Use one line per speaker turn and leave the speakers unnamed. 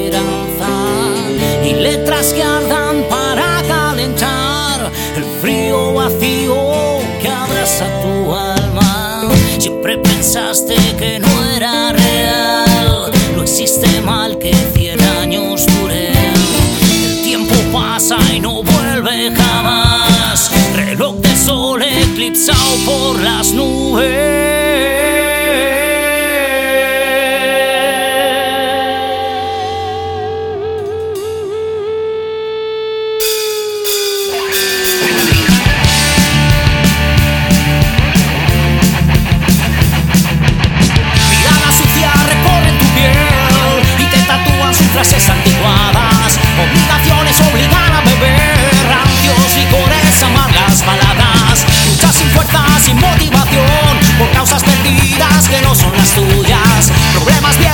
esperanza y letras que ardan para calentar el frío vacío que abraza tu alma. Siempre pensaste que no era real, no existe mal que 100 años dure. El tiempo pasa y no vuelve jamás, reloj de sol eclipsado por las nubes. Frases anticuadas, obligaciones obligan a beber rancios, licores, amargas baladas, luchas sin fuerza, sin motivación, por causas perdidas que no son las tuyas, problemas